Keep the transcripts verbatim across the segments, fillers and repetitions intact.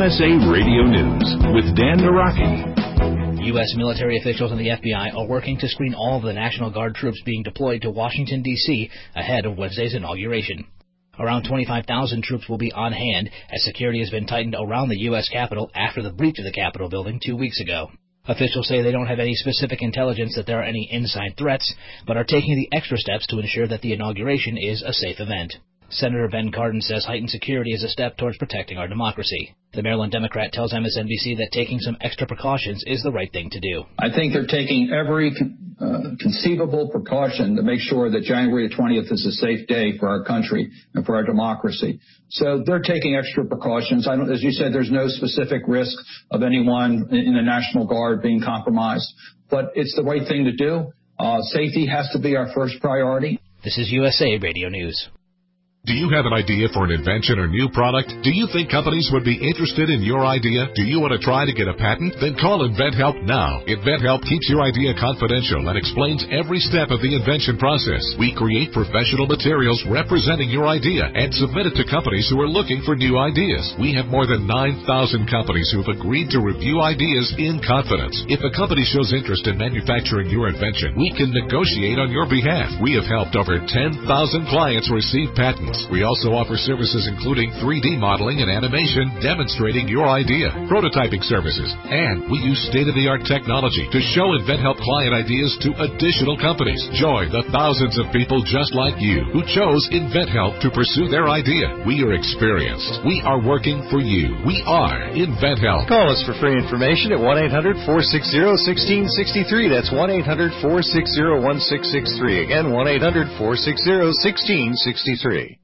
S A Radio News with Dan Naraki. U S military officials and the F B I are working to screen all of the National Guard troops being deployed to Washington, D C ahead of Wednesday's inauguration. Around twenty-five thousand troops will be on hand as security has been tightened around the U S Capitol after the breach of the Capitol building two weeks ago. Officials say they don't have any specific intelligence that there are any inside threats, but are taking the extra steps to ensure that the inauguration is a safe event. Senator Ben Cardin says heightened security is a step towards protecting our democracy. The Maryland Democrat tells M S N B C that taking some extra precautions is the right thing to do. I think they're taking every uh, conceivable precaution to make sure that January the twentieth is a safe day for our country and for our democracy. So they're taking extra precautions. I don't, as you said, there's no specific risk of anyone in the National Guard being compromised, but it's the right thing to do. Uh, safety has to be our first priority. This is U S A Radio News. Do you have an idea for an invention or new product? Do you think companies would be interested in your idea? Do you want to try to get a patent? Then call InventHelp now. InventHelp keeps your idea confidential and explains every step of the invention process. We create professional materials representing your idea and submit it to companies who are looking for new ideas. We have more than nine thousand companies who have agreed to review ideas in confidence. If a company shows interest in manufacturing your invention, we can negotiate on your behalf. We have helped over ten thousand clients receive patents. We also offer services including three D modeling and animation demonstrating your idea, prototyping services, and we use state-of-the-art technology to show InventHelp client ideas to additional companies. Join the thousands of people just like you who chose InventHelp to pursue their idea. We are experienced. We are working for you. We are InventHelp. Call us for free information at one eight hundred, four six zero, one six six three. That's one eight hundred, four six zero, one six six three. Again, one eight hundred, four six zero, one six six three.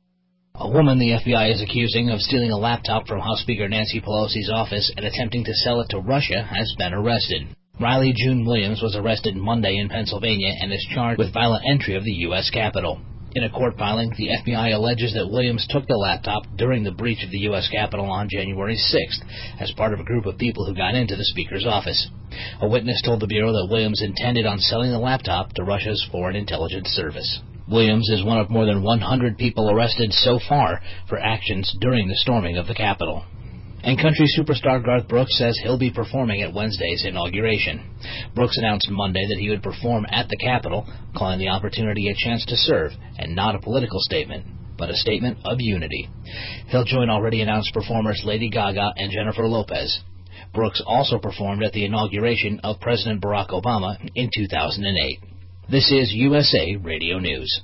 A woman the F B I is accusing of stealing a laptop from House Speaker Nancy Pelosi's office and attempting to sell it to Russia has been arrested. Riley June Williams was arrested Monday in Pennsylvania and is charged with violent entry of the U S Capitol. In a court filing, the F B I alleges that Williams took the laptop during the breach of the U S Capitol on January sixth as part of a group of people who got into the Speaker's office. A witness told the Bureau that Williams intended on selling the laptop to Russia's Foreign Intelligence Service. Williams is one of more than one hundred people arrested so far for actions during the storming of the Capitol. And country superstar Garth Brooks says he'll be performing at Wednesday's inauguration. Brooks announced Monday that he would perform at the Capitol, calling the opportunity a chance to serve and not a political statement, but a statement of unity. He'll join already announced performers Lady Gaga and Jennifer Lopez. Brooks also performed at the inauguration of President Barack Obama in two thousand eight. This is U S A Radio News.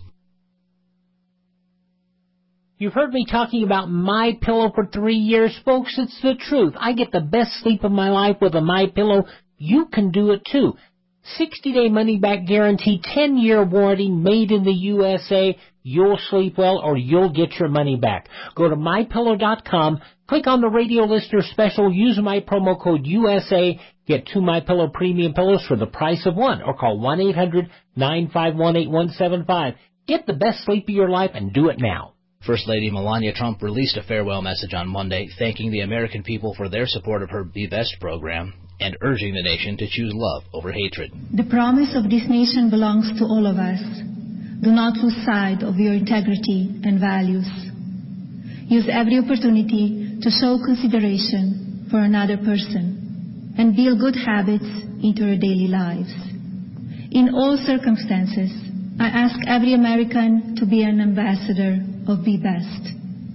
You've heard me talking about MyPillow for three years, folks. It's the truth. I get the best sleep of my life with a MyPillow. You can do it too. sixty-day money-back guarantee, ten-year warranty, made in the U S A. You'll sleep well or you'll get your money back. Go to my pillow dot com, click on the radio listener special, use my promo code U S A, get two MyPillow premium pillows for the price of one, or call one eight hundred, nine five one, eight one seven five. Get the best sleep of your life and do it now. First Lady Melania Trump released a farewell message on Monday, thanking the American people for their support of her Be Best program and urging the nation to choose love over hatred. The promise of this nation belongs to all of us. Do not lose sight of your integrity and values. Use every opportunity to show consideration for another person and build good habits into your daily lives. In all circumstances, I ask every American to be an ambassador of Be Best,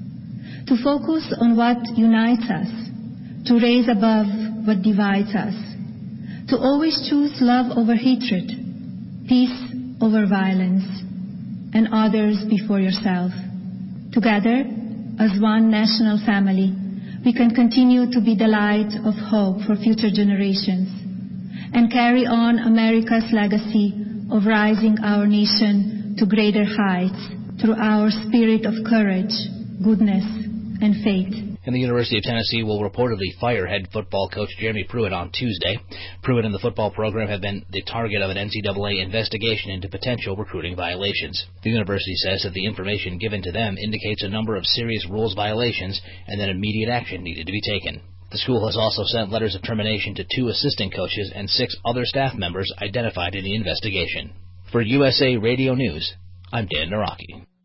to focus on what unites us, to raise above what divides us, to always choose love over hatred, peace over violence, and others before yourself. Together, as one national family, we can continue to be the light of hope for future generations and carry on America's legacy of rising our nation to greater heights through our spirit of courage, goodness, and faith. And the University of Tennessee will reportedly fire head football coach Jeremy Pruitt on Tuesday. Pruitt and the football program have been the target of an N C double A investigation into potential recruiting violations. The university says that the information given to them indicates a number of serious rules violations and that immediate action needed to be taken. The school has also sent letters of termination to two assistant coaches and six other staff members identified in the investigation. For U S A Radio News, I'm Dan Naraki.